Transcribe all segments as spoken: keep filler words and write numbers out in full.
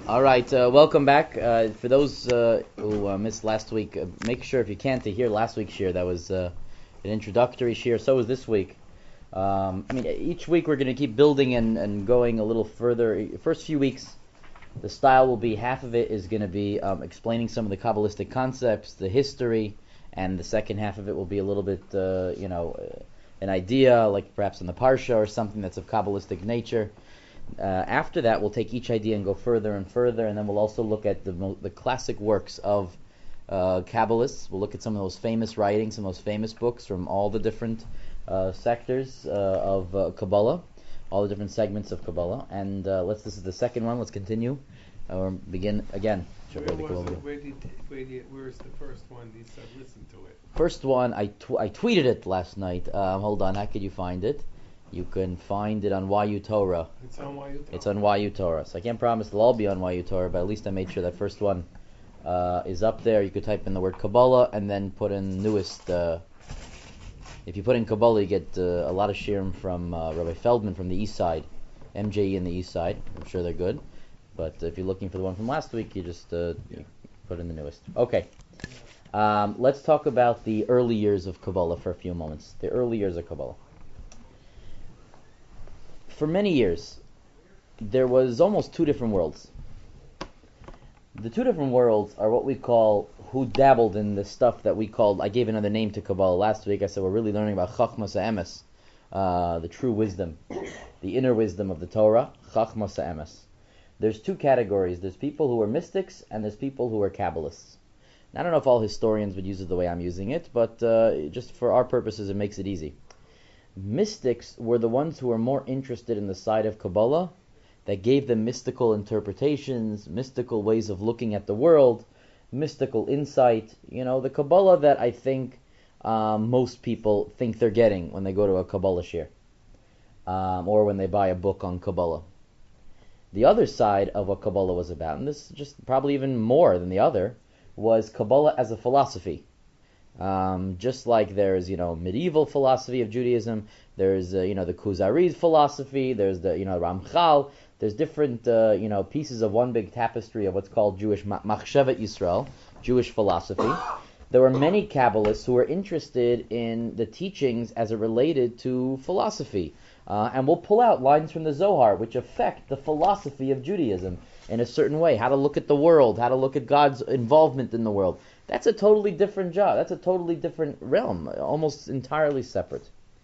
All right, uh, welcome back. Uh, for those uh, who uh, missed last week, uh, make sure if you can to hear last week's shir. That was uh, an introductory shir. So was this week. Um, I mean, each week we're going to keep building and, and going a little further. First few weeks, the style will be half of it is going to be um, explaining some of the Kabbalistic concepts, the history, and the second half of it will be a little bit, uh, you know, uh, an idea, like perhaps in the Parsha or something that's of Kabbalistic nature. Uh, after that, we'll take each idea and go further and further, and then we'll also look at the mo- the classic works of uh, Kabbalists. We'll look at some of those famous writings, some of those famous books from all the different uh, sectors uh, of uh, Kabbalah, all the different segments of Kabbalah. And uh, let's. This is the second one. Let's continue or begin again. Where was it? Where did, where did, where's the first one? He said, listen to it. First one, I tw- I tweeted it last night. Um, hold on, how could you find it? You can find it on Y U Torah. It's on Y U Torah. It's on Y U Torah. So I can't promise they'll all be on Y U Torah, but at least I made sure that first one uh, is up there. You could type in the word Kabbalah and then put in newest. Uh, if you put in Kabbalah, you get uh, a lot of shirim from uh, Rabbi Feldman from the East Side, M J E in the East Side. I'm sure they're good. But if you're looking for the one from last week, you just uh, Yeah. you put in the newest. Okay. Um, let's talk about the early years of Kabbalah for a few moments. The early years of Kabbalah. For many years, there was almost two different worlds. The two different worlds are what we call, who dabbled in the stuff that we called, I gave another name to Kabbalah last week. I said we're really learning about Chachmas HaEmes, uh, the true wisdom, the inner wisdom of the Torah, Chachmas HaEmes. There's two categories. There's people who are mystics and there's people who are Kabbalists. Now, I don't know if all historians would use it the way I'm using it, but uh, just for our purposes it makes it easy. Mystics were the ones who were more interested in the side of Kabbalah that gave them mystical interpretations, mystical ways of looking at the world, mystical insight. You know, the Kabbalah that I think um, most people think they're getting when they go to a Kabbalah shir, um, or when they buy a book on Kabbalah. The other side of what Kabbalah was about, and this is just probably even more than the other, was Kabbalah as a philosophy. Um, just like there's, you know, medieval philosophy of Judaism, there's, uh, you know, the Kuzari's philosophy, there's the, you know, Ramchal, there's different, uh, you know, pieces of one big tapestry of what's called Jewish Machshavet Yisrael, Jewish philosophy. There were many Kabbalists who were interested in the teachings as it related to philosophy. Uh, and we'll pull out lines from the Zohar which affect the philosophy of Judaism in a certain way, how to look at the world, how to look at God's involvement in the world. That's a totally different job. That's a totally different realm, almost entirely separate.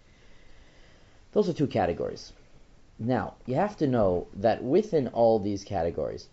Those are two categories. Now, you have to know that within all these categories,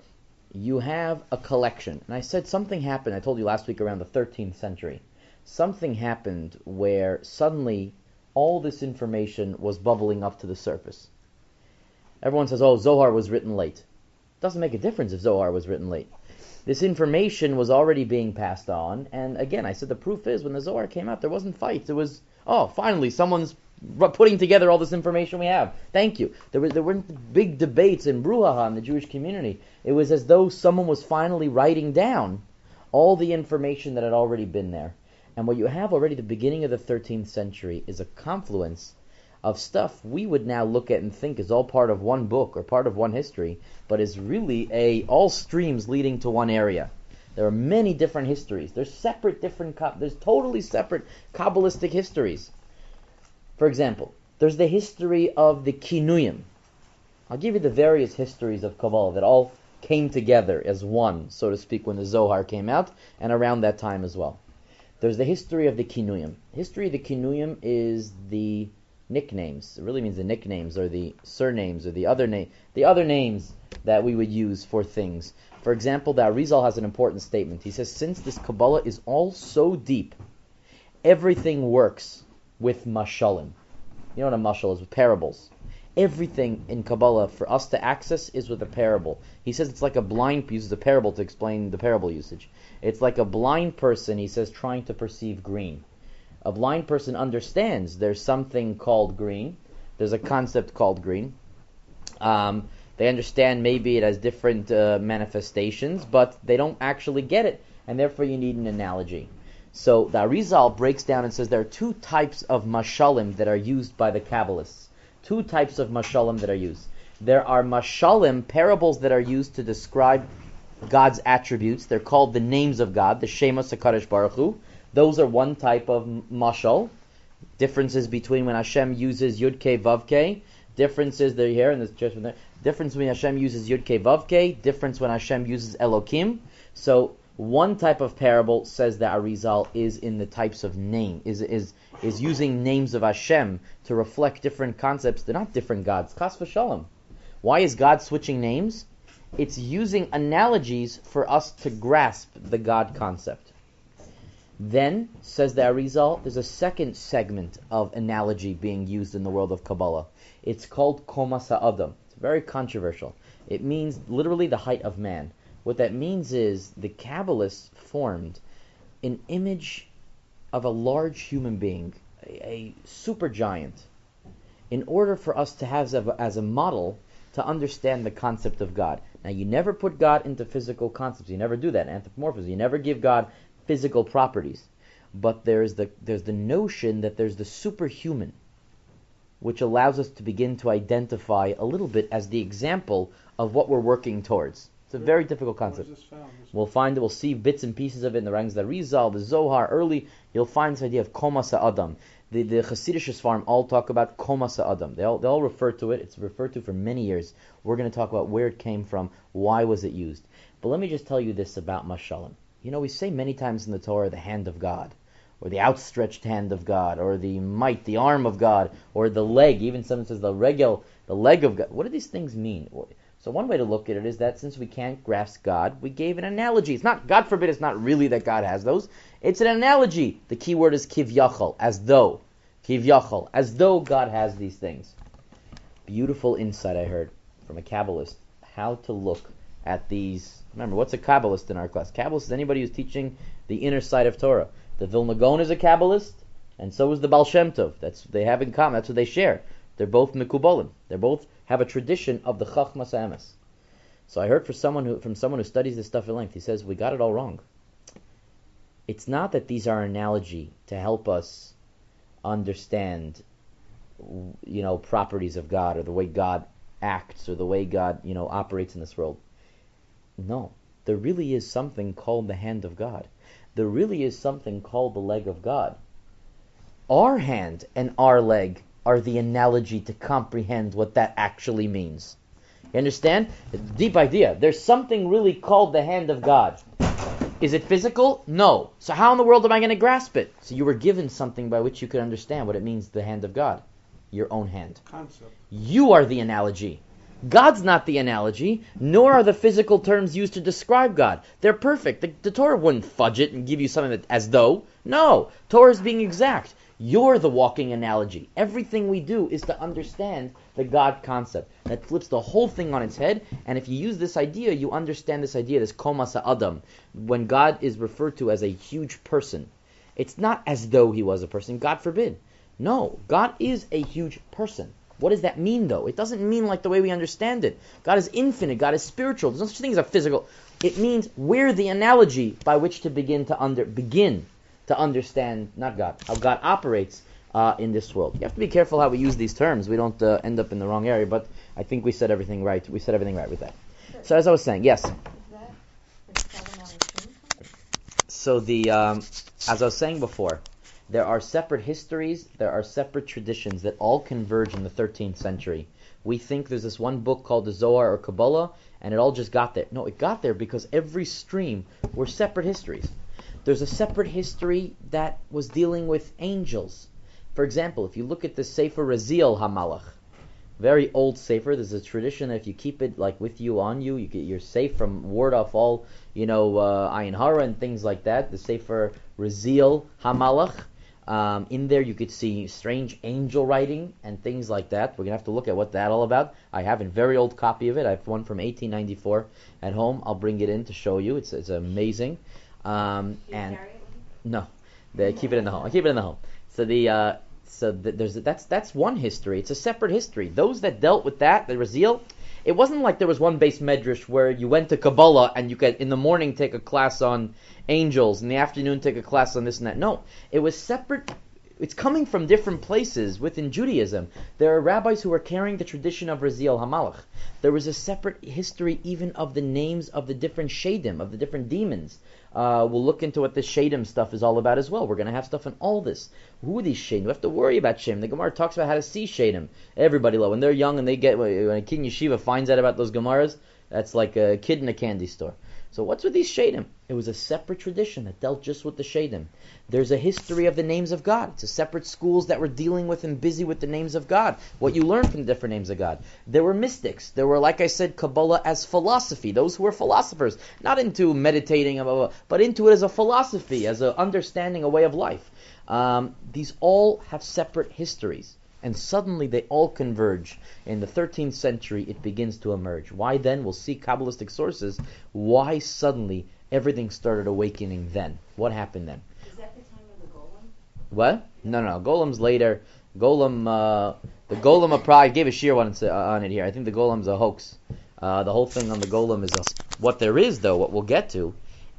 you have a collection. And I said something happened, I told you last week around the thirteenth century. Something happened where suddenly all this information was bubbling up to the surface. Everyone says, oh, Zohar was written late. It doesn't make a difference if Zohar was written late. This information was already being passed on, and again, I said the proof is when the Zohar came out, there wasn't fights. It was, oh, finally, someone's putting together all this information we have. Thank you. There, were, there weren't big debates in brouhaha in the Jewish community. It was as though someone was finally writing down all the information that had already been there. And what you have already at the beginning of the thirteenth century is a confluence of stuff we would now look at and think is all part of one book or part of one history, but is really a all streams leading to one area. There are many different histories. There's separate different, there's totally separate Kabbalistic histories. For example, there's the history of the Kinuyim. I'll give you the various histories of Kabbalah that all came together as one, so to speak, when the Zohar came out, and around that time as well. There's the history of the Kinuyim. History of the Kinuyim is the nicknames. It really means the nicknames or the surnames or the other name, the other names that we would use for things. For example, the Arizal has an important statement. He says, since this Kabbalah is all so deep, everything works with mashalim. You know what a mashal is? With parables. Everything in Kabbalah for us to access is with a parable. He says it's like a blind, he uses a parable to explain the parable usage. It's like a blind person, he says, trying to perceive green. A blind person understands there's something called green. There's a concept called green. Um, they understand maybe it has different uh, manifestations, but they don't actually get it, and therefore you need an analogy. So the Arizal breaks down and says there are two types of mashalim that are used by the Kabbalists. Two types of mashalim that are used. There are mashalim, parables that are used to describe God's attributes. They're called the names of God, the Shemos HaKadosh Baruch Hu. Those are one type of mashal. Differences between when Hashem uses Yud Kei Vav Kei. Differences there here and there's just there. Difference when Hashem uses Yud Kei Vav Kei. Difference when Hashem uses Elokim. So one type of parable says that Arizal is in the types of name, is is is using names of Hashem to reflect different concepts. They're not different gods. Chas v'shalom. Why is God switching names? It's using analogies for us to grasp the God concept. Then, says the Arizal, there's a second segment of analogy being used in the world of Kabbalah. It's called Komas HaAdam. It's very controversial. It means literally the height of man. What that means is the Kabbalists formed an image of a large human being, a, a super giant, in order for us to have as a, as a model to understand the concept of God. Now, you never put God into physical concepts. You never do that. Anthropomorphism. You never give God physical properties. But there's the there's the notion that there's the superhuman, which allows us to begin to identify a little bit as the example of what we're working towards. It's a very difficult concept. We'll find it. We'll see bits and pieces of it in the ranks of the Rizal, the Zohar. Early, you'll find this idea of Komas HaAdam. The the Hasidic Sfarim all talk about Komas HaAdam. They all they all refer to it. It's referred to for many years. We're going to talk about where it came from, why was it used. But let me just tell you this about Mashalim. You know, we say many times in the Torah the hand of God, or the outstretched hand of God, or the might, the arm of God, or the leg. Even someone says the regel, the leg of God. What do these things mean? So one way to look at it is that since we can't grasp God, we gave an analogy. It's not, God forbid, it's not really that God has those. It's an analogy. The key word is kivyachol, as though. Kivyachol, as though God has these things. Beautiful insight I heard from a Kabbalist, how to look at these. Remember, what's a Kabbalist in our class? Kabbalist is anybody who's teaching the inner side of Torah. The Vilna Gaon is a Kabbalist, and so is the Baal Shem Tov. That's they have in common. That's what they share. They're both Mekubalim. They both have a tradition of the Chachmas HaEmes. So I heard from someone who from someone who studies this stuff at length. He says we got it all wrong. It's not that these are an analogy to help us understand, you know, properties of God or the way God acts or the way God, you know, operates in this world. No, there really is something called the hand of God. There really is something called the leg of God. Our hand and our leg are the analogy to comprehend what that actually means. You understand? Deep idea. There's something really called the hand of God. Is it physical? No. So how in the world am I going to grasp it? So you were given something by which you could understand what it means, the hand of God. Your own hand. Concept. You are the analogy. God's not the analogy, nor are the physical terms used to describe God. They're perfect. The, the Torah wouldn't fudge it and give you something that, as though. No. Torah is being exact. You're the walking analogy. Everything we do is to understand the God concept. That flips the whole thing on its head, and if you use this idea, you understand this idea, this Komas HaAdam. When God is referred to as a huge person, it's not as though he was a person. God forbid. No. God is a huge person. What does that mean, though? It doesn't mean like the way we understand it. God is infinite. God is spiritual. There's no such thing as a physical. It means we're the analogy by which to begin to under begin to understand, not God, how God operates uh, in this world. You have to be careful how we use these terms. We don't uh, end up in the wrong area, but I think we said everything right. We said everything right with that. Sure. So as I was saying, yes. Is that so the um, as I was saying before, there are separate histories, there are separate traditions that all converge in the thirteenth century. We think there's this one book called the Zohar or Kabbalah, and it all just got there. No, it got there because every stream were separate histories. There's a separate history that was dealing with angels. For example, if you look at the Sefer Raziel HaMalach, very old Sefer, there's a tradition that if you keep it like with you, on you, you get, you're safe from ward off all, you know, uh, Ayin Hara and things like that. The Sefer Raziel HaMalach. Um, in there you could see strange angel writing and things like that. We're going to have to look at what that's all about. I have a very old copy of it. I have one from eighteen ninety-four at home. I'll bring it in to show you. It's it's amazing. Um, and no, they keep it in the home. I keep it in the home. So the uh, so the, there's that's that's one history. It's a separate history. Those that dealt with that, the Raziel, it wasn't like there was one base medrash where you went to Kabbalah and you could in the morning take a class on angels, in the afternoon take a class on this and that. No, it was separate it's coming from different places within Judaism. There are rabbis who are carrying the tradition of Raziel HaMalach. There was a separate history even of the names of the different shadim, of the different demons. Uh, we'll look into what the shadim stuff is all about as well. We're going to have stuff on all this. Who are these shadim? We have to worry about shadim. The Gemara talks about how to see shadim. Everybody, when they're young and they get, when a kid in yeshiva finds out about those Gemaras, that's like a kid in a candy store. So what's with these shadim? It was a separate tradition that dealt just with the shadim. There's a history of the names of God. It's a separate schools that were dealing with and busy with the names of God. What you learn from the different names of God. There were mystics. There were, like I said, Kabbalah as philosophy. Those who were philosophers, not into meditating, but into it as a philosophy, as an understanding, a way of life. Um, these all have separate histories. And suddenly they all converge. In the thirteenth century, it begins to emerge. Why then? We'll see Kabbalistic sources. Why suddenly everything started awakening then? What happened then? Is that the time of the Golem? What? No, no, no. Golem's later. Golem, uh, the Golem of Prague, I gave a sheer one on it here. I think the Golem's a hoax. Uh, the whole thing on the Golem is a, what there is, though, what we'll get to,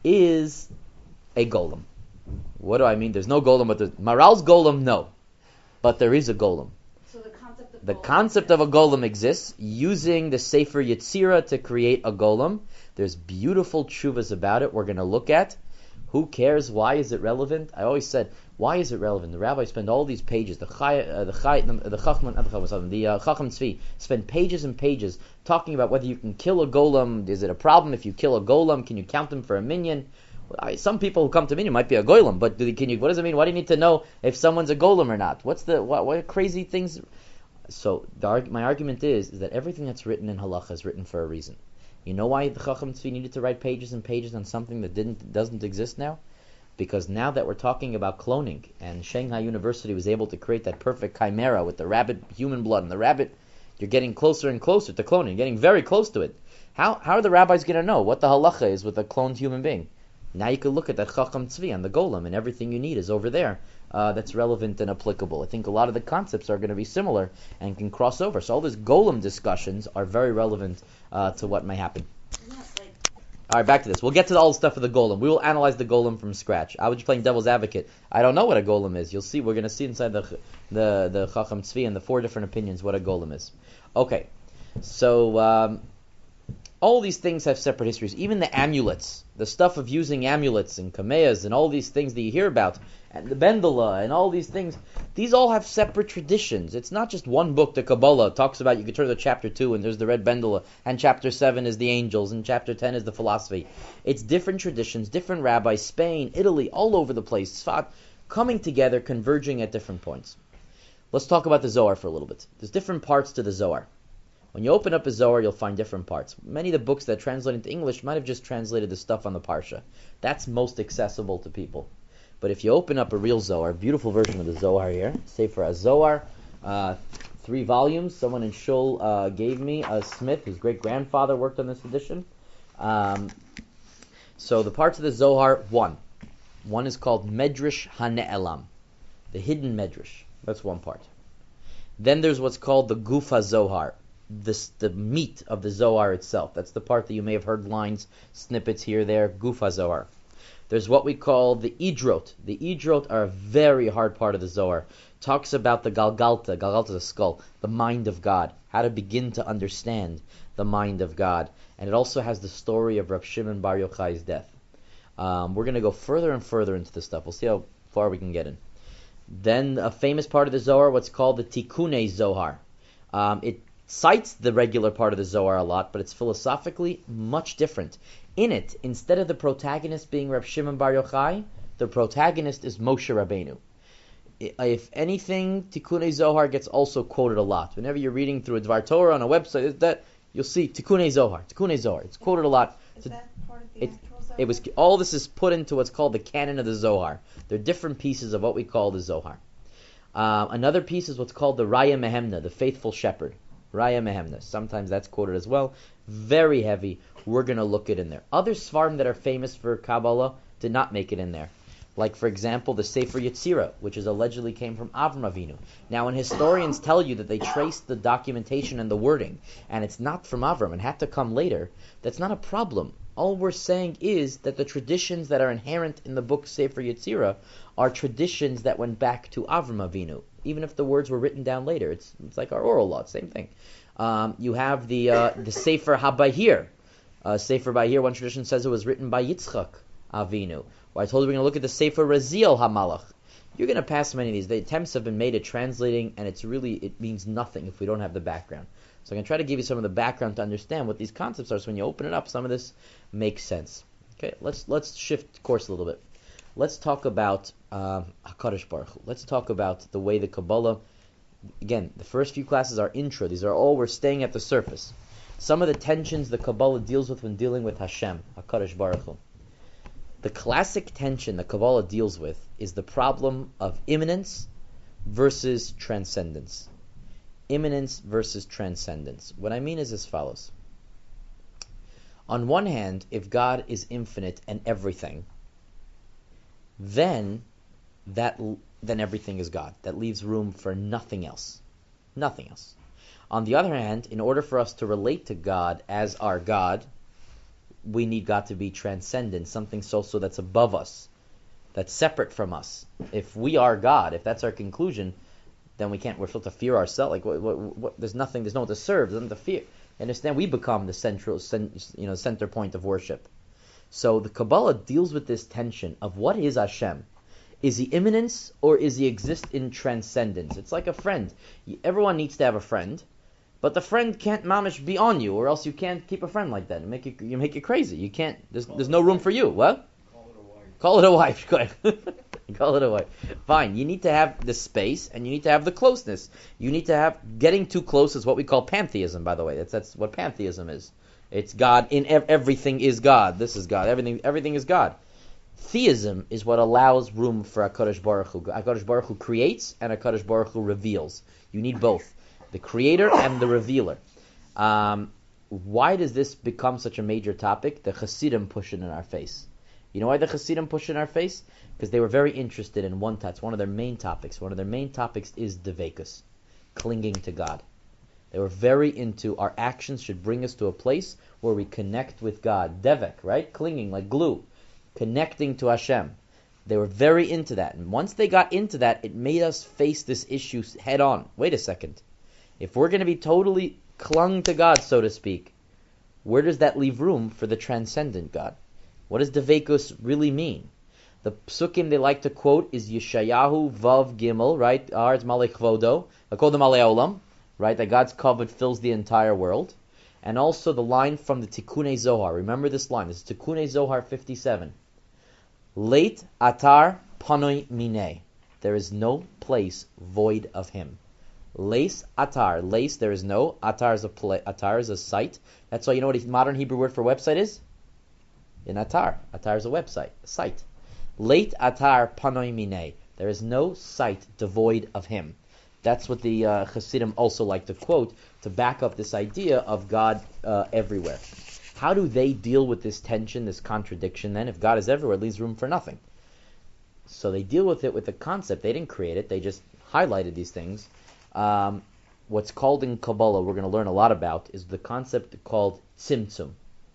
is a Golem. What do I mean? There's no Golem, but there's Maral's Golem, no. But there is a golem. So the concept of the golem concept of a golem exists, using the Sefer Yetzirah to create a golem. There's beautiful tshuvas about it we're going to look at. Who cares? Why is it relevant? I always said, why is it relevant? The rabbis spend all these pages, the Chai, uh, the Chai, the Chacham, the uh, Chacham Tzvi, spend pages and pages talking about whether you can kill a golem. Is it a problem if you kill a golem? Can you count them for a minyan? I, some people who come to me might be a golem, but do they, can you? What does it mean? Why do you need to know if someone's a golem or not? What's the what, what crazy things? So the, my argument is, is that everything that's written in halacha is written for a reason. You know why the Chacham Tzvi needed to write pages and pages on something that didn't doesn't exist now? Because now that we're talking about cloning, and Shanghai University was able to create that perfect chimera with the rabbit human blood and the rabbit, you're getting closer and closer to cloning. You're getting very close to it. How how are the rabbis going to know what the halacha is with a cloned human being? Now you can look at that Chacham Tzvi and the Golem, and everything you need is over there uh, that's relevant and applicable. I think a lot of the concepts are going to be similar and can cross over. So all these Golem discussions are very relevant uh, to what may happen. All right, back to this. We'll get to all the stuff of the Golem. We will analyze the Golem from scratch. I was just playing devil's advocate. I don't know what a Golem is. You'll see. We're going to see inside the the the Chacham Tzvi and the four different opinions what a Golem is. Okay, so. Um, All these things have separate histories. Even the amulets, the stuff of using amulets and kameas and all these things that you hear about, and the Bendela and all these things, these all have separate traditions. It's not just one book, the Kabbalah, talks about, you can turn to chapter two and there's the red Bendela, and chapter seven is the angels, and chapter ten is the philosophy. It's different traditions, different rabbis, Spain, Italy, all over the place, Sfat, coming together, converging at different points. Let's talk about the Zohar for a little bit. There's different parts to the Zohar. When you open up a Zohar, you'll find different parts. Many of the books that translate into English might have just translated the stuff on the Parsha. That's most accessible to people. But if you open up a real Zohar, beautiful version of the Zohar here, Sefer HaZohar, uh, three volumes. Someone in Shul uh, gave me, a Smith, his great-grandfather worked on this edition. Um, so the parts of the Zohar, one. One is called Medrash HaNe'elam, the hidden Medrash. That's one part. Then there's what's called the Guf HaZohar, This, the meat of the Zohar itself. That's the part that you may have heard lines, snippets here, there, Guf HaZohar. There's what we call the Idrot. The Idrot are a very hard part of the Zohar. Talks about the Galgalta, Galgalta is a skull, the mind of God, how to begin to understand the mind of God. And it also has the story of Rab Shimon Bar Yochai's death. Um, we're going to go further and further into this stuff. We'll see how far we can get in. Then a famous part of the Zohar, what's called the Tikkunei Zohar. Um, it cites the regular part of the Zohar a lot, but it's philosophically much different. In it, instead of the protagonist being Reb Shimon Bar Yochai, the protagonist is Moshe Rabbeinu. If anything, Tikkunei Zohar gets also quoted a lot. Whenever you're reading through a Dvar Torah on a website, that you'll see Tikkunei Zohar, Tikkunei Zohar. It's quoted a lot. Is so that part of the it, actual Zohar? it was all this is put into what's called the canon of the Zohar. They're different pieces of what we call the Zohar. Uh, another piece is what's called the Raya Mehemna, the faithful shepherd. Raya Mehemna. Sometimes that's quoted as well. Very heavy. We're going to look it in there. Other Svarim that are famous for Kabbalah did not make it in there. Like, for example, the Sefer Yetzirah, which is allegedly came from Avram Avinu. Now, when historians tell you that they traced the documentation and the wording, and it's not from Avram and had to come later, that's not a problem. All we're saying is that the traditions that are inherent in the book Sefer Yetzirah are traditions that went back to Avram Avinu, even if the words were written down later. It's it's like our oral law, same thing. Um, you have the uh, the Sefer HaBahir. Uh, Sefer Bahir, one tradition says it was written by Yitzchak Avinu. Well, I told you we're going to look at the Sefer Raziel HaMalach. You're going to pass many of these. The attempts have been made at translating, and it's really, it means nothing if we don't have the background. So I'm going to try to give you some of the background to understand what these concepts are, so when you open it up, some of this makes sense. Okay, let's let's shift course a little bit. Let's talk about uh, HaKadosh Baruch Hu. Let's talk about the way the Kabbalah, again, the first few classes are intro. These are all, we're staying at the surface. Some of the tensions the Kabbalah deals with when dealing with Hashem, HaKadosh Baruch Hu. The classic tension the Kabbalah deals with is the problem of immanence versus transcendence. Immanence versus transcendence. What I mean is as follows. On one hand, if God is infinite and everything, then that then everything is God. That leaves room for nothing else. Nothing else. On the other hand, in order for us to relate to God as our God, we need God to be transcendent, something so so that's above us, that's separate from us. If we are God, if that's our conclusion, then we can't. We're supposed to fear ourselves. Like what, what, what, there's nothing. There's no one to serve. There's nothing to fear. Understand? We become the central, you know, center point of worship. So the Kabbalah deals with this tension of what is Hashem. Is he immanence or is he exist in transcendence? It's like a friend. Everyone needs to have a friend. But the friend can't mamish be on you, or else you can't keep a friend like that. You make it, you make it crazy. You can't. There's, there's no room for you. What? Call it a wife. Call it a wife. Go ahead. Call it a wife. Fine. You need to have the space, and you need to have the closeness. You need to have getting too close is what we call pantheism. By the way, that's that's what pantheism is. It's God in ev- everything is God. This is God. Everything everything is God. Theism is what allows room for HaKadosh Baruch Hu. HaKadosh Baruch Hu creates, and HaKadosh Baruch Hu reveals. You need both. The creator and the revealer. Um, why does this become such a major topic? The Hasidim push it in our face. You know why the Hasidim push it in our face? Because they were very interested in one touch. One of their main topics. One of their main topics is Dveikus, clinging to God. They were very into our actions should bring us to a place where we connect with God. Devek, right? Clinging like glue. Connecting to Hashem. They were very into that. And once they got into that, it made us face this issue head on. Wait a second. If we're going to be totally clung to God, so to speak, where does that leave room for the transcendent God? What does Dveikus really mean? The psukim they like to quote is Yeshayahu Vav Gimel, right? Arz Malei Chvodo, Akodem Alei Olam, right? That God's covet fills the entire world. And also the line from the Tikkunei Zohar. Remember this line. This is Tikkunei Zohar fifty-seven. Leit atar panoi minei. There is no place void of him. Leis atar. Leis, there is no. Atar is a pla- atar is a site. That's why you know what a modern Hebrew word for website is? In atar. Atar is a website, a site. Leit atar panoi minei. There is no site devoid of him. That's what the uh, Hasidim also like to quote to back up this idea of God uh, everywhere. How do they deal with this tension, this contradiction then? If God is everywhere, it leaves room for nothing. So they deal with it with the concept. They didn't create it. They just highlighted these things. Um, what's called in Kabbalah, we're going to learn a lot about, is the concept called tzimtzum.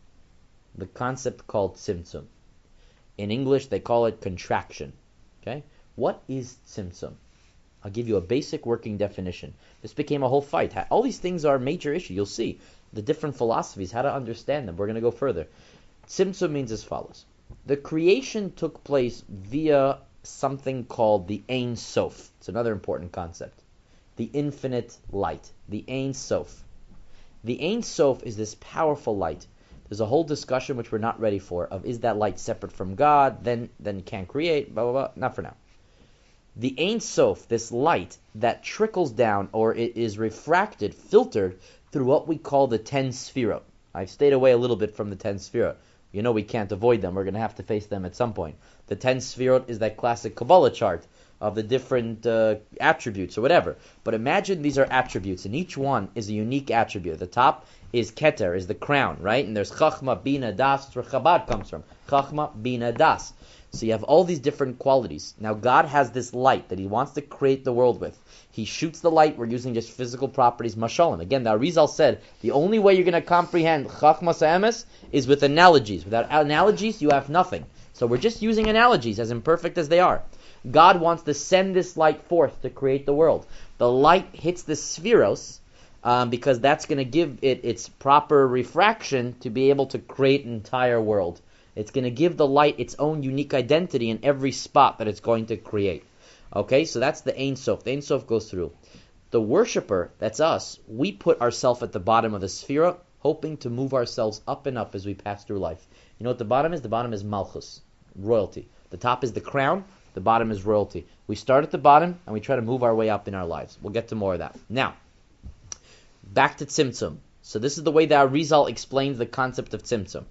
The concept called tzimtzum. In English, they call it contraction. Okay? What is tzimtzum? I'll give you a basic working definition. This became a whole fight. All these things are a major issue. You'll see the different philosophies, how to understand them. We're going to go further. Tzimtzum means as follows. The creation took place via something called the Ein Sof. It's another important concept. The infinite light. The Ein Sof. The Ein Sof is this powerful light. There's a whole discussion which we're not ready for of is that light separate from God, then then can't create, blah, blah, blah. Not for now. The Ein Sof, this light that trickles down or it is refracted, filtered through what we call the ten sefirot. I've stayed away a little bit from the ten sefirot. You know we can't avoid them. We're going to have to face them at some point. The ten sefirot is that classic Kabbalah chart of the different uh, attributes or whatever. But imagine these are attributes, and each one is a unique attribute. The top is Keter, is the crown, right? And there's Chachma, Bina, Das. That's where Chabad comes from. Chachma, Bina, Das. So you have all these different qualities. Now God has this light that he wants to create the world with. He shoots the light. We're using just physical properties, mashalim. Again, the Arizal said, the only way you're going to comprehend Chachmas HaEmes is with analogies. Without analogies, you have nothing. So we're just using analogies, as imperfect as they are. God wants to send this light forth to create the world. The light hits the spheros, um, because that's going to give it its proper refraction to be able to create an entire world. It's going to give the light its own unique identity in every spot that it's going to create. Okay, so that's the Ein Sof. The Ein Sof goes through. The worshipper, that's us, we put ourselves at the bottom of the sphere, hoping to move ourselves up and up as we pass through life. You know what the bottom is? The bottom is Malchus, royalty. The top is the crown, the bottom is royalty. We start at the bottom, and we try to move our way up in our lives. We'll get to more of that. Now, back to Tzimtzum. So this is the way that Arizal explains the concept of Tzimtzum.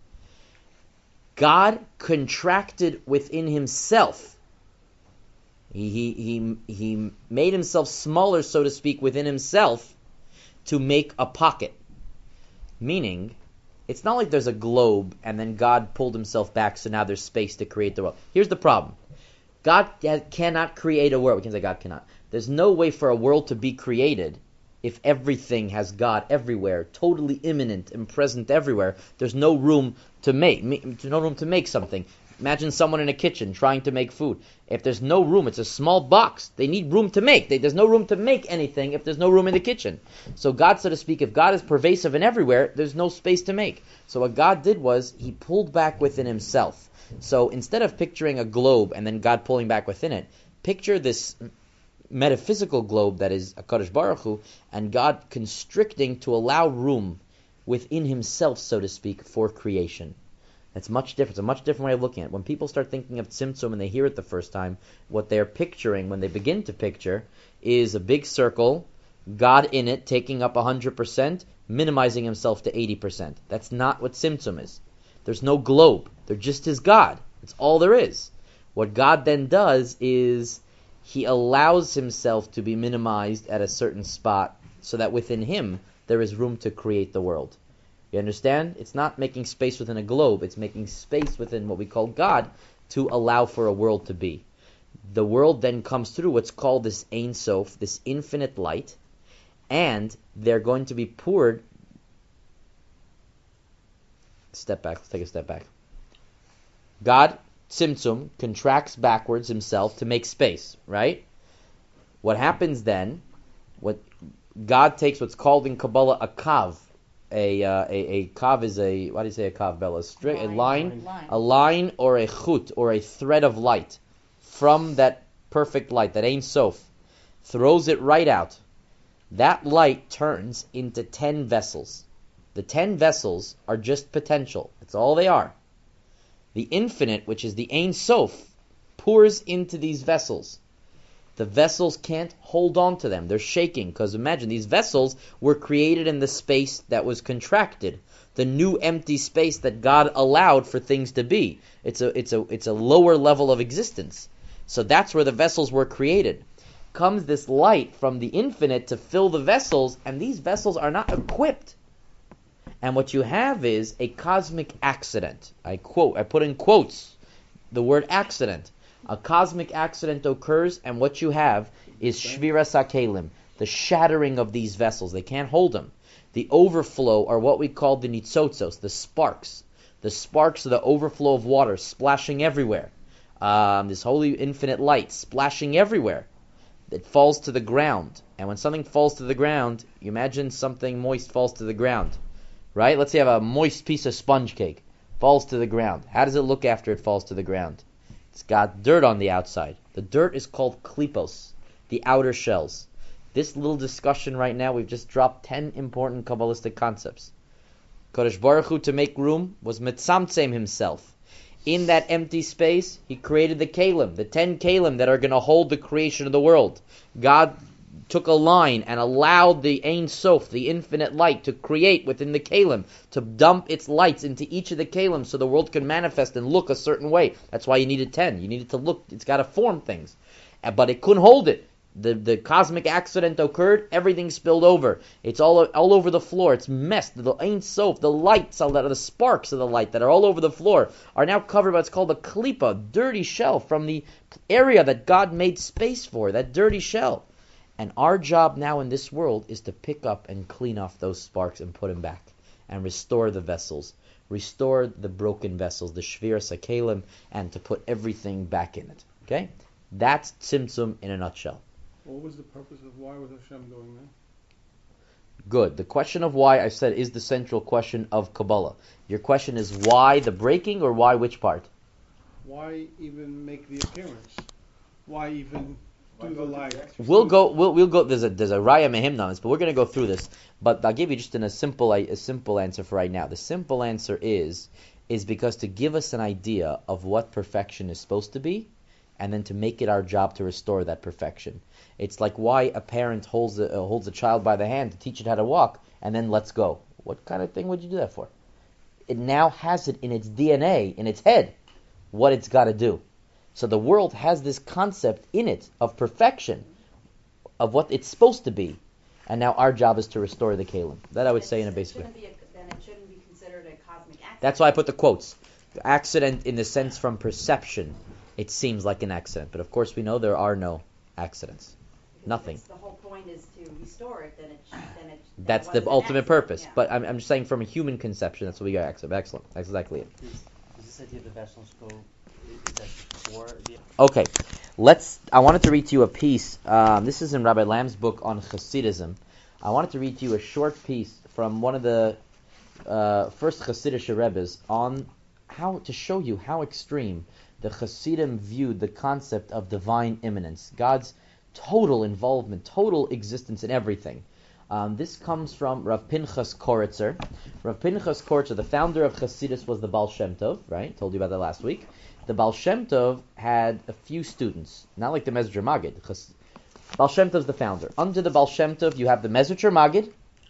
God contracted within himself. He, he, he, he made himself smaller, so to speak, within himself to make a pocket. Meaning, it's not like there's a globe and then God pulled himself back, so now there's space to create the world. Here's the problem. God cannot create a world. We can say God cannot. There's no way for a world to be created if everything has God everywhere, totally immanent and present everywhere. There's no room to make, no room to make something. Imagine someone in a kitchen trying to make food. If there's no room, it's a small box. They need room to make. They, there's no room to make anything if there's no room in the kitchen. So God, so to speak, if God is pervasive and everywhere, there's no space to make. So what God did was, he pulled back within himself. So instead of picturing a globe and then God pulling back within it, picture this metaphysical globe that is HaKadosh Baruch Hu, and God constricting to allow room within himself, so to speak, for creation. It's much different. It's a much different way of looking at it. When people start thinking of Tzimtzum and they hear it the first time, what they're picturing when they begin to picture is a big circle, God in it taking up one hundred percent, minimizing himself to eighty percent. That's not what Tzimtzum is. There's no globe. There just is God. It's all there is. What God then does is he allows himself to be minimized at a certain spot so that within him there is room to create the world. You understand? It's not making space within a globe. It's making space within what we call God to allow for a world to be. The world then comes through what's called this Ein Sof, this infinite light, and they're going to be poured. Step back. Let's take a step back. God, Tzimtzum, contracts backwards himself to make space, right? What happens then, what God takes what's called in Kabbalah a kav. A, uh, a a kav is a, what do you say a kav, Bella? A, straight, a line, line, a line or a chut, or a thread of light from that perfect light, that Ein Sof, throws it right out. That light turns into ten vessels. The ten vessels are just potential. That's all they are. The infinite, which is the Ein Sof, pours into these vessels. The vessels can't hold on to them. They're shaking, because imagine, these vessels were created in the space that was contracted. The new empty space that God allowed for things to be. It's a, it's a, it's a lower level of existence. So that's where the vessels were created. Comes this light from the infinite to fill the vessels, and these vessels are not equipped. And what you have is a cosmic accident. I quote, I put in quotes the word accident. A cosmic accident occurs, and what you have is Shviras HaKelim, the shattering of these vessels. They can't hold them. The overflow are what we call the nitzotzos, the sparks. The sparks are the overflow of water splashing everywhere. Um, this holy infinite light splashing everywhere. It falls to the ground. And when something falls to the ground, you imagine something moist falls to the ground. Right? Let's say you have a moist piece of sponge cake. Falls to the ground. How does it look after it falls to the ground? It's got dirt on the outside. The dirt is called klipos, the outer shells. This little discussion right now, we've just dropped ten important Kabbalistic concepts. Kodesh Baruch Hu, to make room, was Metzamtzem himself. In that empty space, he created the Kalim, the ten Kalim that are going to hold the creation of the world. God took a line and allowed the Ein Sof, the infinite light, to create within the Kalim, to dump its lights into each of the Kalim so the world can manifest and look a certain way. That's why you needed ten. You needed to look, it's got to form things. But it couldn't hold it. The the cosmic accident occurred. Everything spilled over. It's all all over the floor. It's messed. The Ein Sof, the lights, all that, the sparks of the light that are all over the floor are now covered by what's called a klipa, dirty shell from the area that God made space for. That dirty shell. And our job now in this world is to pick up and clean off those sparks and put them back and restore the vessels, restore the broken vessels, the shvir sakelim, and to put everything back in it. Okay, that's tzimtzum in a nutshell. What was the purpose of why was Hashem doing that? Good. The question of why, I said, is the central question of Kabbalah. Your question is why the breaking or why which part? Why even make the appearance? Why even do the light? We'll go. We'll we'll go. There's a there's a raya mehimna on this, but we're going to go through this. But I'll give you just in a simple a simple answer for right now. The simple answer is is because to give us an idea of what perfection is supposed to be, and then to make it our job to restore that perfection. It's like why a parent holds a, uh, holds a child by the hand to teach it how to walk, and then lets go. What kind of thing would you do that for? It now has it in its D N A, in its head, what it's got to do. So the world has this concept in it of perfection, of what it's supposed to be, and now our job is to restore the kalim. That I would say in a basic way. Then it shouldn't be considered a cosmic accident. That's why I put the quotes. The accident in the sense from perception. It seems like an accident, but of course we know there are no accidents. Because Nothing. if it's the whole point is to restore it, then it sh- then it. then That's it the wasn't an ultimate accident. purpose. Yeah. But I'm, I'm just saying from a human conception, that's what we got. Excellent. Excellent. That's exactly it. Is, is this idea of the vessels go, is that before the... Okay, let's. I wanted to read to you a piece. Um, this is in Rabbi Lamb's book on Hasidism. I wanted to read to you a short piece from one of the uh, first Hasidic Rebbes on how to show you how extreme the Hasidim viewed the concept of divine immanence, God's total involvement, total existence in everything. Um, this comes from Rav Pinchas Koritzer. Rav Pinchas Koritzer, the founder of Hasidus, was the Baal Shem Tov, right? Told you about that last week. The Baal Shem Tov had a few students, not like the Mezritcher Magid. Chas- Baal Shem Tov's the founder. Under the Baal Shem Tov, you have the Mezritcher Magid,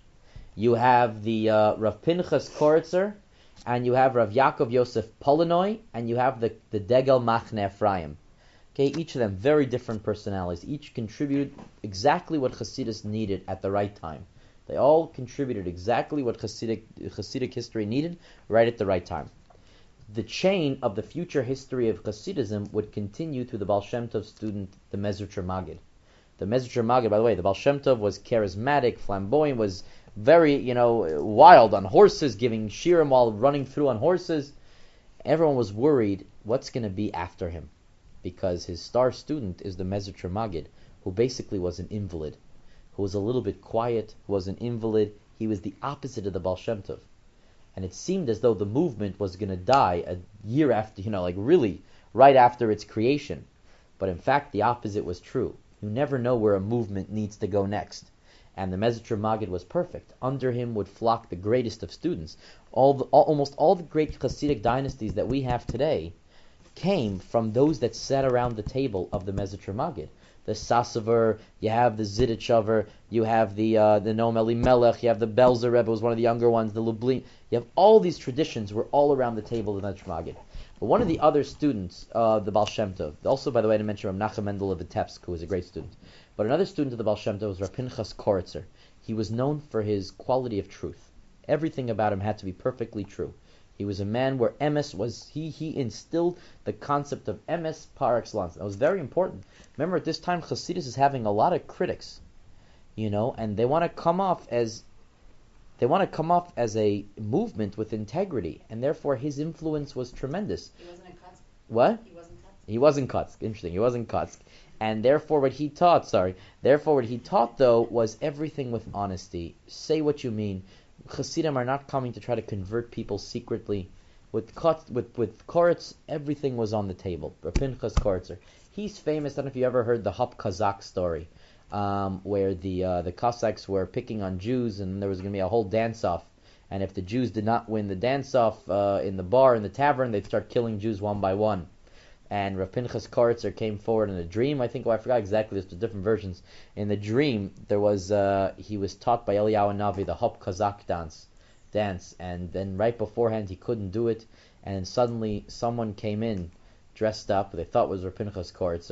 you have the uh, Rav Pinchas Koritzer, and you have Rav Yaakov Yosef Polonoi, and you have the, the Degel Machne Ephraim. Okay, each of them very different personalities. Each contributed exactly what Hasidus needed at the right time. They all contributed exactly what Hasidic, Hasidic history needed right at the right time. The chain of the future history of Hasidism would continue through the Baal Shem Tov student, the Mezritcher Magid. The Mezritcher Magid, by the way, the Baal Shem Tov was charismatic, flamboyant, was very, you know, wild on horses, giving shirim while running through on horses. Everyone was worried, what's going to be after him? Because his star student is the Mezritcher Magid, who basically was an invalid, who was a little bit quiet, who was an invalid. He was the opposite of the Baal Shem Tov. And it seemed as though the movement was going to die a year after, you know, like really right after its creation. But in fact, the opposite was true. You never know where a movement needs to go next. And the Mezritcher Magid was perfect. Under him would flock the greatest of students. All, the, all almost all the great Hasidic dynasties that we have today came from those that sat around the table of the Mezritcher Magid. The Sasover, you have the Zidichover, you have the uh, the Noam Elimelech, you have the Belzer Rebbe, was one of the younger ones, the Lublin. You have all these traditions were all around the table of the Mezritcher Magid. But one of the other students, uh, the Baal Shem Tov, also, by the way, I didn't mention Rav Nachum Mendel of Vitebsk, who was a great student. But another student of the Baal Shem Tov was Rav Pinchas Koritzer. He was known for his quality of truth. Everything about him had to be perfectly true. He was a man where emes was, he he instilled the concept of emes par excellence. That was very important. Remember, at this time, Hasidus is having a lot of critics, you know, and they want to come off as, they want to come off as a movement with integrity, and therefore his influence was tremendous. He wasn't in Kutsk. What? He wasn't Kutsk. He wasn't Kutsk. Interesting. He wasn't Kutsk. And therefore what he taught, sorry, therefore what he taught, though, was everything with honesty. Say what you mean. Hasidim are not coming to try to convert people secretly. With Kutz, with with Koritz, everything was on the table. Pinchas Koritzer. He's famous. I don't know if you ever heard the Hop Kazakh story, um, where the uh, the Cossacks were picking on Jews, and there was going to be a whole dance-off. And if the Jews did not win the dance-off uh, in the bar, in the tavern, they'd start killing Jews one by one. And Rav Pinchas Koritzer came forward in a dream. I think, oh, I forgot exactly. There's different versions. In the dream, there was uh, he was taught by Eliyahu Navi the Hop Kazakh dance, dance, and then right beforehand he couldn't do it, and suddenly someone came in, dressed up. They thought was Rav Pinchas Koritzer,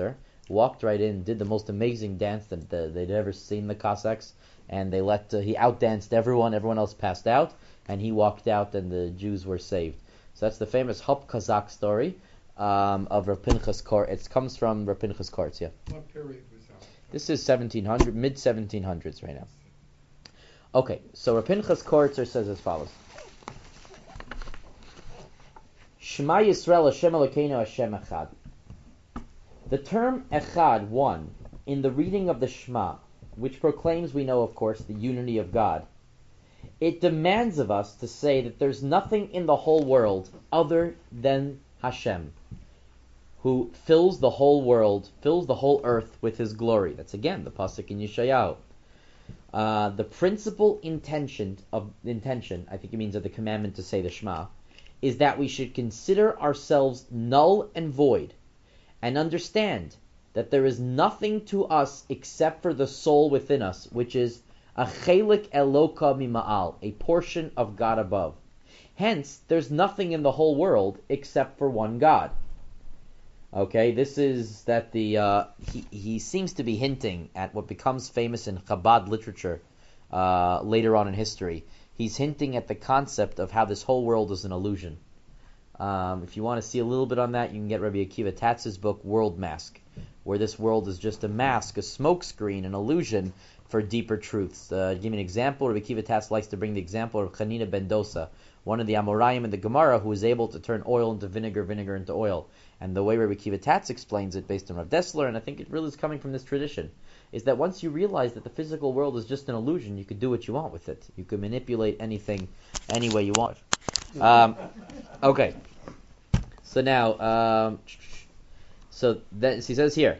walked right in, did the most amazing dance that the, they'd ever seen, the Cossacks, and they let uh, he outdanced everyone. Everyone else passed out, and he walked out, and the Jews were saved. So that's the famous Hop Kazakh story um, of Rav Pinchas Kor. It comes from Rav Pinchas Kortz, yeah. What period was that? This is seventeen hundred, mid seventeen hundreds right now. Okay, so Rav Pinchas Kortzer says as follows: Shema Yisrael Hashem Elokeinu Hashem Echad. The term Echad, one, in the reading of the Shema, which proclaims, we know of course, the unity of God, it demands of us to say that there's nothing in the whole world other than Hashem, who fills the whole world, fills the whole earth with His glory. That's again the pasuk in Yeshayahu. Uh, the principal intention of intention, I think it means of the commandment to say the Shema, is that we should consider ourselves null and void, and understand that there is nothing to us except for the soul within us, which is a chelik eloka mima'al, a portion of God above. Hence, there's nothing in the whole world except for one God. Okay, this is that the uh, he he seems to be hinting at what becomes famous in Chabad literature uh, later on in history. He's hinting at the concept of how this whole world is an illusion. Um, if you want to see a little bit on that, you can get Rabbi Akiva Tatz's book World Mask, where this world is just a mask, a smokescreen, an illusion for deeper truths. Uh, to give you an example, Rabbi Akiva Tatz likes to bring the example of Chanina ben Dosa, one of the Amoraim in the Gemara who was able to turn oil into vinegar, vinegar into oil. And the way Rabbi Akiva Tatz explains it, based on Rav Dessler, and I think it really is coming from this tradition, is that once you realize that the physical world is just an illusion, you could do what you want with it. You could manipulate anything any way you want. Um, okay. So now, um, so then he says here,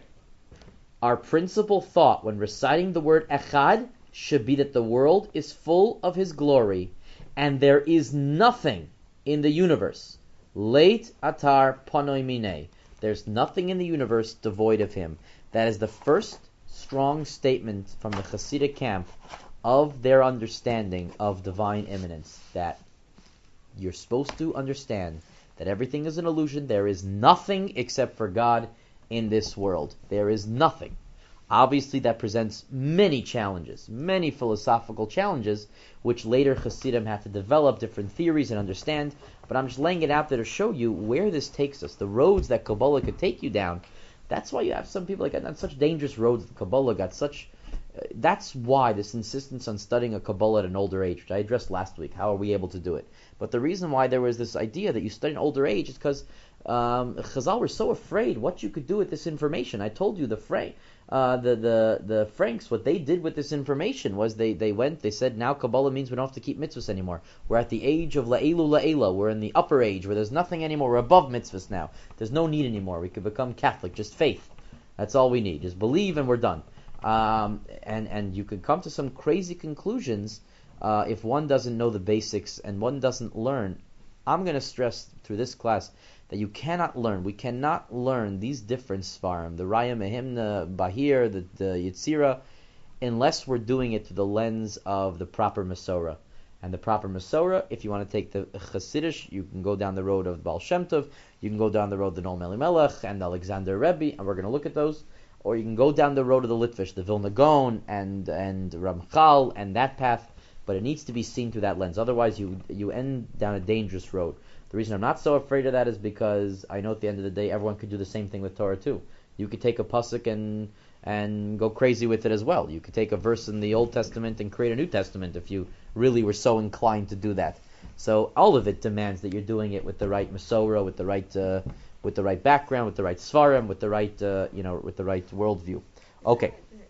our principal thought when reciting the word Echad should be that the world is full of His glory, and there is nothing in the universe. Leit atar panoi minei. There's nothing in the universe devoid of Him. That is the first strong statement from the Hasidic camp of their understanding of divine immanence. That you're supposed to understand that everything is an illusion. There is nothing except for God in this world. There is nothing. Obviously, that presents many challenges, many philosophical challenges, which later Hasidim had to develop different theories and understand. But I'm just laying it out there to show you where this takes us, the roads that Kabbalah could take you down. That's why you have some people like on such dangerous roads. Kabbalah got such. Uh, that's why this insistence on studying a Kabbalah at an older age, which I addressed last week. How are we able to do it? But the reason why there was this idea that you study an older age is because um, Chazal were so afraid what you could do with this information. I told you the Frank, uh, the the the Franks, what they did with this information was they, they went, they said now Kabbalah means we don't have to keep mitzvahs anymore. We're at the age of la'elu la'ela. We're in the upper age where there's nothing anymore. We're above mitzvahs now. There's no need anymore. We could become Catholic, just faith. That's all we need. Just believe and we're done. Um, and and you could come to some crazy conclusions uh, if one doesn't know the basics and one doesn't learn. I'm going to stress through this class that you cannot learn. We cannot learn these different svarim, the Raya Mehimna, Bahir, the, the Yitzira, unless we're doing it through the lens of the proper Masorah. And the proper Masorah, if you want to take the Chassidish, you can go down the road of Baal Shem Tov, you can go down the road of the Noam Elimelech and Alexander Rebbe, and we're going to look at those. Or you can go down the road of the Litvish, the Vilna Gaon and and Ramchal and that path, but it needs to be seen through that lens. Otherwise, you you end down a dangerous road. The reason I'm not so afraid of that is because I know at the end of the day, everyone could do the same thing with Torah too. You could take a pasuk and and go crazy with it as well. You could take a verse in the Old Testament and create a New Testament if you really were so inclined to do that. So all of it demands that you're doing it with the right Masorah, with the right uh, with the right background, with the right svarim, with the right uh, you know, with the right worldview. Okay.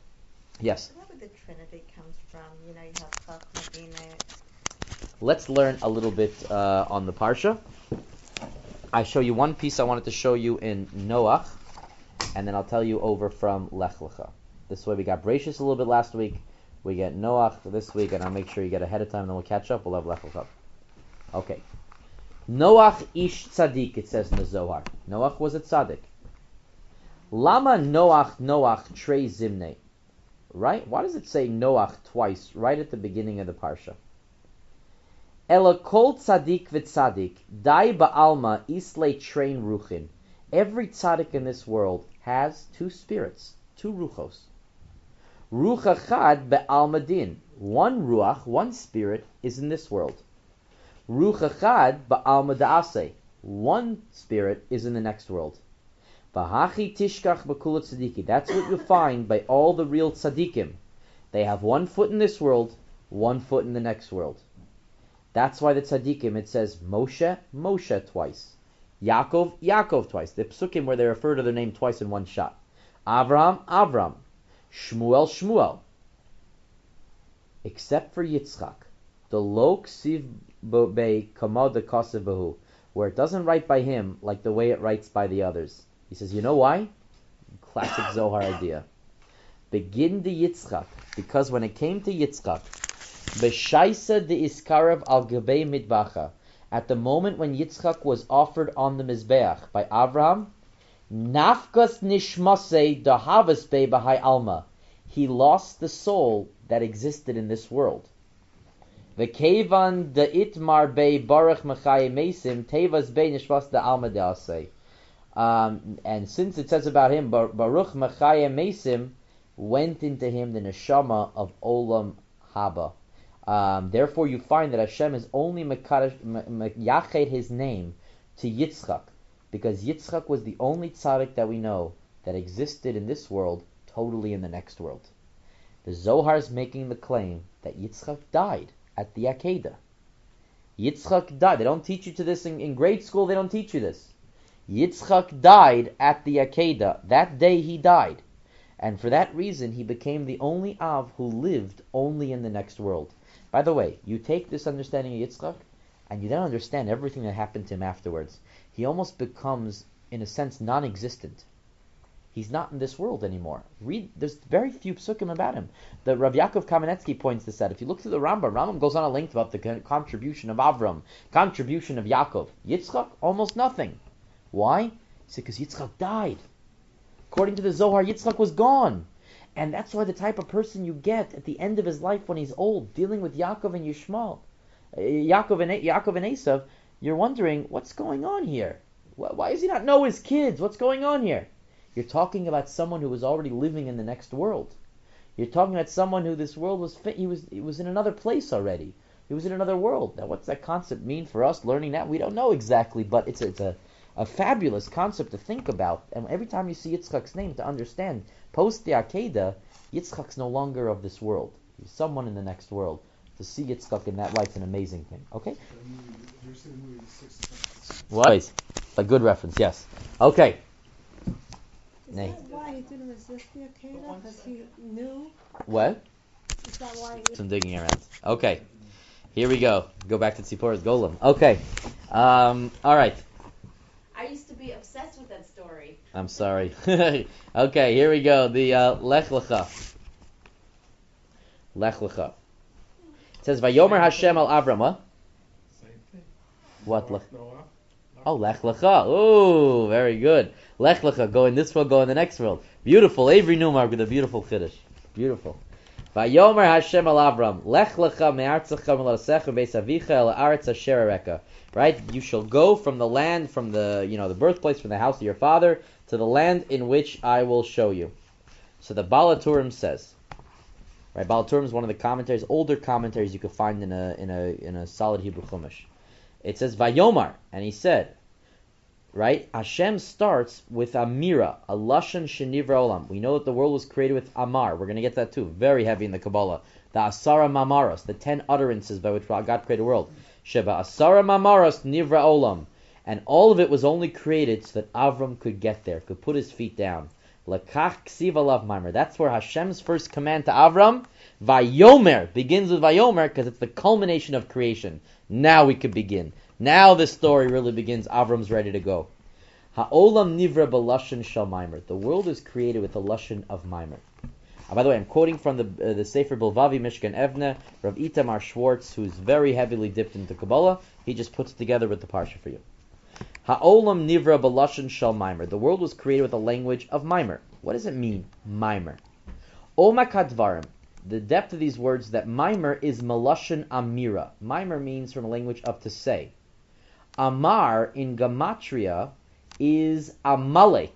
Yes. Where would the Trinity comes from? You know, you have Chach, Medina. Let's learn a little bit uh, on the parsha. I show you one piece I wanted to show you in Noach, and then I'll tell you over from Lech Lecha. This way we got Bereshis a little bit last week, we get Noach this week, and I'll make sure you get ahead of time, and then we'll catch up. We'll have Lech Lecha. Okay. Noach ish tzaddik, it says in the Zohar. Noach was a tzaddik. Lama Noach Noach trei zimne. Right? Why does it say Noach twice right at the beginning of the parsha? Ela kol tzaddik v'tzaddik dai ba'alma islay train ruchin. Every tzaddik in this world has two spirits, two ruchos. Ruach echad be'al madin. One ruach, one spirit, is in this world. Ruach echad be'al madaseh. One spirit is in the next world. V'hachi tishkach b'kula tzadiki. That's what you find by all the real tzadikim. They have one foot in this world, one foot in the next world. That's why the tzadikim, it says Moshe, Moshe twice. Yaakov, Yaakov twice. The psukim where they refer to their name twice in one shot. Avraham, Avram. Shmuel, Shmuel. Except for Yitzchak. The lo ksiv be kamad kasev behu, where it doesn't write by him like the way it writes by the others. He says, you know why? Classic Zohar idea. Begin the Yitzchak, because when it came to Yitzchak, B'shaisa de iskarav al gebei midbacha, at the moment when Yitzchak was offered on the Mizbeach by Avraham, nafkas nishmasei dahavas be b'hai alma, he lost the soul that existed in this world. V'kevan de itmar be baruch mechayim mesim tevas be nishmas de alma deasei. Um, and since it says about him, Baruch Mechayim Mesim, went into him the neshama of Olam Haba. Um, therefore, you find that Hashem is only meyached his name to Yitzchak, because Yitzchak was the only tzaddik that we know that existed in this world, totally in the next world. The Zohar is making the claim that Yitzchak died at the Akedah. Yitzchak died. They don't teach you to this in, in grade school. They don't teach you this. Yitzchak died at the Akedah. That day he died. And for that reason, he became the only Av who lived only in the next world. By the way, you take this understanding of Yitzchak, and you then understand everything that happened to him afterwards. He almost becomes, in a sense, non-existent. He's not in this world anymore. Read, there's very few psukim about him. The Rav Yaakov Kamenetsky points this out. If you look through the Rambam, Rambam goes on a length about the contribution of Avram, contribution of Yaakov. Yitzchak, almost nothing. Why? It's because Yitzchak died. According to the Zohar, Yitzchak was gone. And that's why the type of person you get at the end of his life when he's old, dealing with Yaakov and Yishmael, uh, Yaakov and Yaakov and Esav, you're wondering, what's going on here? Why does he not know his kids? What's going on here? You're talking about someone who was already living in the next world. You're talking about someone who this world was fit, he was he was in another place already. He was in another world. Now, what's that concept mean for us learning that? We don't know exactly, but it's a, it's a A fabulous concept to think about, and every time you see Yitzchak's name, to understand, post the Akedah, Yitzchak's no longer of this world. He's someone in the next world. To see Yitzchak in that light's an amazing thing. Okay? What? A good reference, yes. Okay. Is Nay. that why he didn't resist the Akedah? Because he knew? What? Is that why he... Some digging around. Okay. Here we go. Go back to Tzipporah's Golem. Okay. Um, all right. I used to be obsessed with that story. I'm sorry. Okay, here we go. The uh, Lech Lecha. Lech Lecha. It says, Vayomer Hashem al Avram. Huh? Same thing. What? Lech? Noah. Oh, Lech Lecha. Oh, very good. Lech Lecha. Go in this world, go in the next world. Beautiful. Avery Newmark with a beautiful Kiddush. Beautiful. Vayomer Hashem al Avram. Lech Lecha me'artzecha me'lasecha beis avicha el haaretz asher areka. Right? You shall go from the land, from the, you know, the birthplace, from the house of your father, to the land in which I will show you. So the Baal HaTurim says, right? Baal HaTurim is one of the commentaries, older commentaries you could find in a in a in a solid Hebrew Chumash. It says Vayomar, and he said, right? Hashem starts with Amira, a lashon shenivra olam. We know that the world was created with Amar. We're going to get that too. Very heavy in the Kabbalah. The Asara Mamaros, the ten utterances by which God created the world. Sheba Asara Mamaros Nivra Olam. And all of it was only created so that Avram could get there, could put his feet down. Lakach Ksiv Alav Maimer. That's where Hashem's first command to Avram, Vayomer, begins with Vayomer because it's the culmination of creation. Now we could begin. Now the story really begins. Avram's ready to go. Ha'olam Nivra B'Lashon Shal Maimer. The world is created with the Lashon of Maimer. Uh, by the way, I'm quoting from the uh, the Sefer Bilvavi Mishkan Evne, Rav Itamar Schwartz, who's very heavily dipped into Kabbalah. He just puts it together with the Parsha for you. Ha'olam nivra b'lashon shal Maimer. The world was created with a language of Maimer. What does it mean, Maimer? Omak hadvarim. The depth of these words, that Maimer is Malashon Amira. Maimer means from a language of to say. Amar in Gematria is Amalek.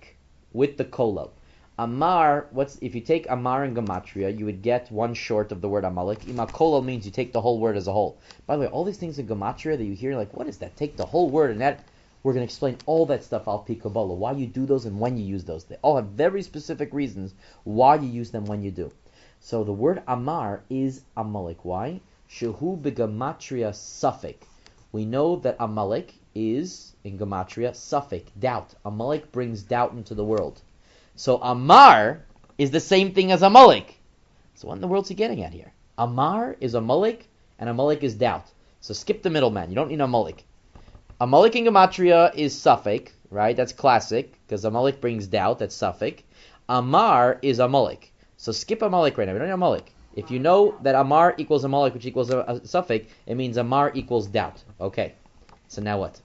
with the kolel. Amar, what's if you take Amar in Gematria, you would get one short of the word Amalek. Ima kolel means you take the whole word as a whole. By the way, all these things in Gematria that you hear, like, what is that? Take the whole word, and that, we're going to explain all that stuff al pi Kabbalah, why you do those and when you use those. They all have very specific reasons why you use them when you do. So the word Amar is Amalek. Why? Shehu begematria suffik. We know that Amalek is, in Gematria, suffik, doubt. Amalek brings doubt into the world. So Amar is the same thing as Amalek. So what in the world's he getting at here? Amar is Amalek, and Amalek is doubt. So skip the middleman. You don't need Amalek. Amalek in Gematria is suffik, right? That's classic, because Amalek brings doubt. That's suffik. Amar is Amalek. So skip Amalek right now. We don't need Amalek. If you know that Amar equals Amalek, which equals a, a suffix, it means Amar equals doubt. Okay. So now what?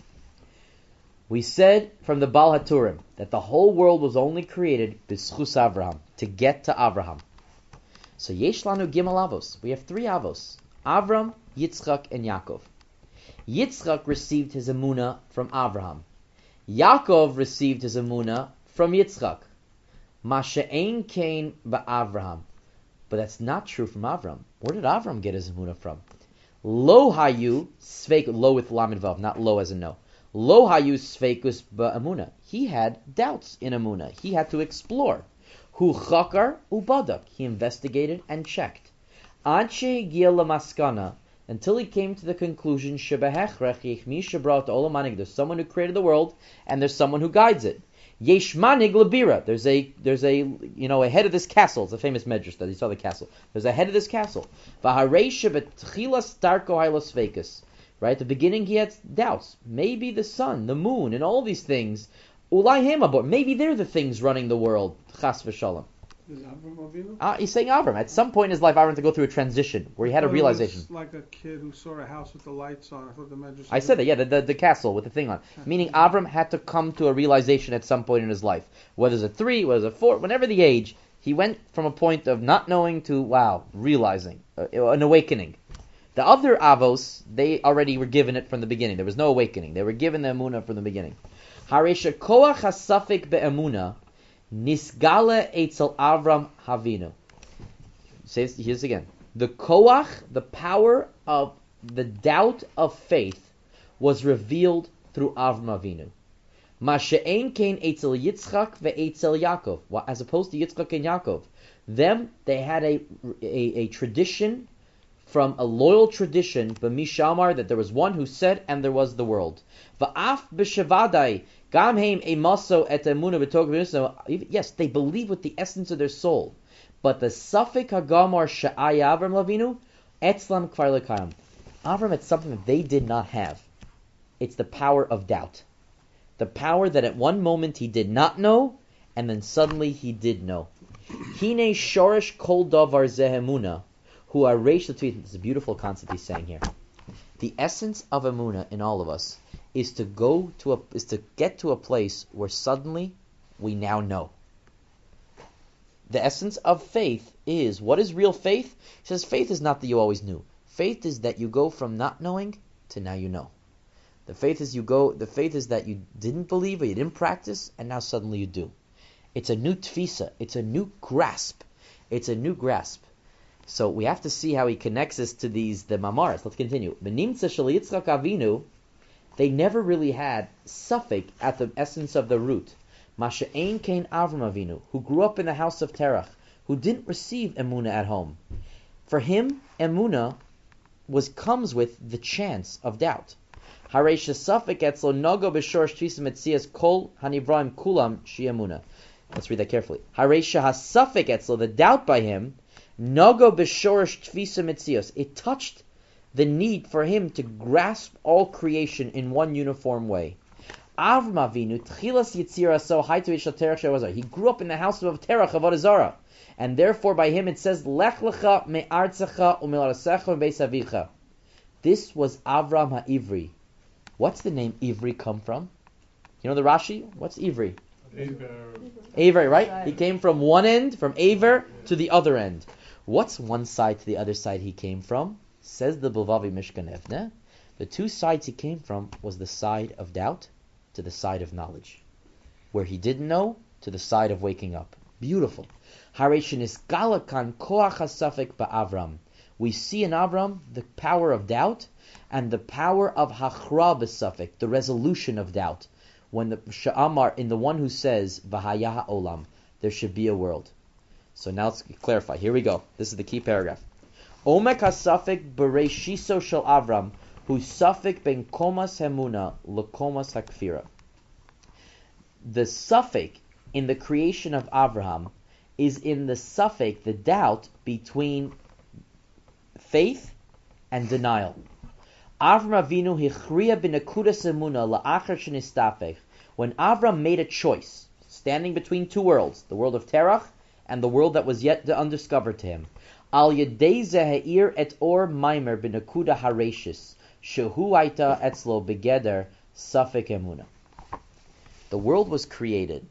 We said from the Baal HaTurim that the whole world was only created b'schus Avraham, to get to Avraham. So yesh lanu gimel avos. We have three avos: Avram, Yitzchak, and Yaakov. Yitzchak received his emunah from Avraham. Yaakov received his emunah from Yitzchak. Masha'ein kain ba'Avraham. But that's not true from Avram. Where did Avram get his emunah from? Lo hayu sveik, lo with lamed vav, not lo as in no. Lo hayu sveikus ba'emunah. He had doubts in emunah. He had to explore. Hu chakar ubadak. He investigated and checked. Ad she'egia lamaskana, until he came to the conclusion shebehechrech yichmi shebrat olam manig. There's someone who created the world, and there's someone who guides it. Yesh manig labira. There's a there's a you know a head of this castle. It's a famous medrash that you saw the castle. There's a head of this castle. V'harei shebetchilas darko haylos veikus. Right at the beginning, he had doubts. Maybe the sun, the moon, and all these things. Ulai hemabor. Maybe they're the things running the world. Chas v'shalom. Is Avram Avinu? Uh, he's saying Avram. At some point in his life, Avram had to go through a transition where he had a I thought it realization. was like a kid who saw a house with the lights on. I thought the Medrash. I said that, yeah, the, the, the castle with the thing on. Meaning Avram had to come to a realization at some point in his life. Whether it's a three, whether it's a four, whenever the age, he went from a point of not knowing to, wow, realizing, uh, an awakening. The other Avos, they already were given it from the beginning. There was no awakening. They were given the Emunah from the beginning. Haresha koach hasafik be'emunah nisgale etzel Avram Havinu. Say this, here's again. The koach, the power of the doubt of faith, was revealed through Avram Avinu. Masha'ein kain etzel Yitzchak ve'etzel Yaakov. As opposed to Yitzchak and Yaakov. Them, they had a, a, a tradition, from a loyal tradition, b'mishamar, that there was one who said, and there was the world. Va'af b'shevadai, gam heim emaso et emunah b'tog. Yes, they believe with the essence of their soul. But the suffik hagamar sha'ay Avram Lavinu, etzlam kvar lekayam. Avram had something that they did not have. It's the power of doubt. The power that at one moment he did not know, and then suddenly he did know. Hine shorish kol davar zehemuna. Who are reish l'tvi. This is a beautiful concept he's saying here. The essence of emunah in all of us is to go to a is to get to a place where suddenly we now know. The essence of faith is, what is real faith? He says faith is not that you always knew. Faith is that you go from not knowing to now you know. The faith is you go. The faith is that you didn't believe or you didn't practice, and now suddenly you do. It's a new tfisa. It's a new grasp. It's a new grasp. So we have to see how he connects this to these the mamaras. Let's continue. Benimtza shel Yitzchak Avinu, they never really had suffix at the essence of the root. Masha'ein kain Avram Avinu, who grew up in the house of Terach, who didn't receive emuna at home. For him, emuna was comes with the chance of doubt. Hareisha suffix etzlo nogo b'shorish tfisa metzias kol hanivraim kulam shi'emuna. Let's read that carefully. Hareisha hassuffix etzlo, the doubt by him, Nogo b'shorish tfisa mitzios. It touched the need for him to grasp all creation in one uniform way. Avram Avinu tchilas yitzira so haytu ish terach shevazar. He grew up in the house of Terach Avodah Zarah, and therefore by him it says lech lecha me'artzecha u'melarasecha u'beis avicha. This was Avram HaIvri. What's the name Ivri come from? You know the Rashi? What's Ivri? Aver. Aver, right? He came from one end, from Aver to the other end. What's one side to the other side he came from? Says the Bilvavi Mishkan Evne. The two sides he came from was the side of doubt to the side of knowledge. Where he didn't know to the side of waking up. Beautiful. Hareshin is galakan koach hasafek ba'Avram. We see in Avram the power of doubt and the power of hachra b'safek, the resolution of doubt. When the Sha'amar, in the one who says v'haya olam, there should be a world. So now let's clarify. Here we go. This is the key paragraph. Omek hasafek bereishiso shel Avram, hu safek ben komas hemuna lekomas hakfira. The safek in the creation of Avraham is in the safek, the doubt between faith and denial. Avram Avinu hichriya b'nekudas emuna la'achar shenistafech. When Avram made a choice, standing between two worlds, the world of Terach and the world that was yet undiscovered to him, al yedei ze'ir et or maimer b'nekuda hareshis shehu aita etzlo begeder safek emuna. The world was created.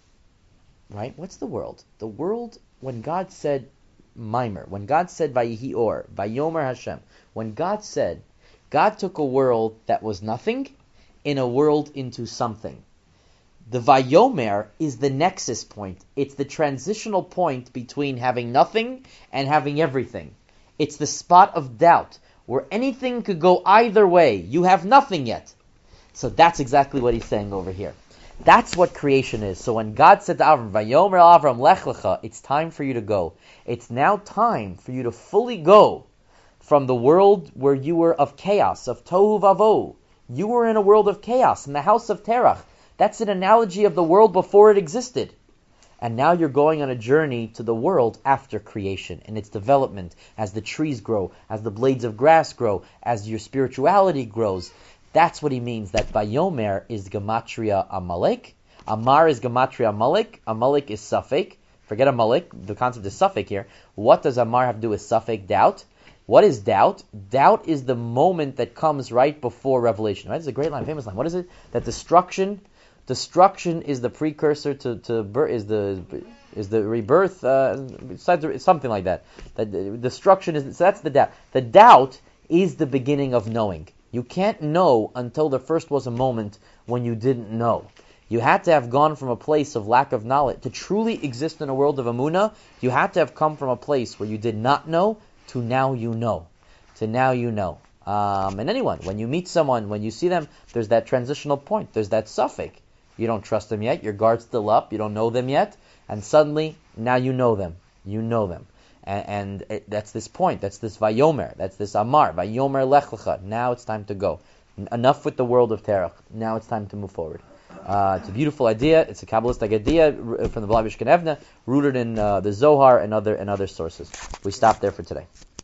Right? What's the world? The world, when God said Maimer, when God said Vayihi Or, Vayomer Hashem, when God said, God took a world that was nothing in a world into something. The Vayomer is the nexus point. It's the transitional point between having nothing and having everything. It's the spot of doubt where anything could go either way. You have nothing yet. So that's exactly what he's saying over here. That's what creation is. So when God said to Avram, Vayomer Avram lech lecha, it's time for you to go. It's now time for you to fully go from the world where you were of chaos, of tohu vavohu. You were in a world of chaos, in the house of Terach. That's an analogy of the world before it existed. And now you're going on a journey to the world after creation and its development, as the trees grow, as the blades of grass grow, as your spirituality grows. That's what he means, that Vayomer is Gematria Amalek. Amar is Gematria Amalek. Amalek is Safek. Forget Amalek. The concept is Safek here. What does Amar have to do with Safek? Doubt. What is doubt? Doubt is the moment that comes right before revelation. Right? It's a great line, famous line. What is it? That destruction, destruction is the precursor to, to birth, is the is the rebirth. Uh, it's something like that. That destruction is. So that's the doubt. The doubt is the beginning of knowing. You can't know until there first was a moment when you didn't know. You had to have gone from a place of lack of knowledge. To truly exist in a world of Amunah, you had to have come from a place where you did not know to now you know. To now you know. Um, and anyone, when you meet someone, when you see them, there's that transitional point. There's that suffix. You don't trust them yet. Your guard's still up. You don't know them yet. And suddenly, now you know them. You know them. And, and it, that's this point. That's this Vayomer. That's this Amar. Vayomer lech lecha. Now it's time to go. N- enough with the world of Terach. Now it's time to move forward. Uh, it's a beautiful idea. It's a Kabbalistic idea from the Blavishkan Evne, rooted in uh, the Zohar and other and other sources. We stop there for today.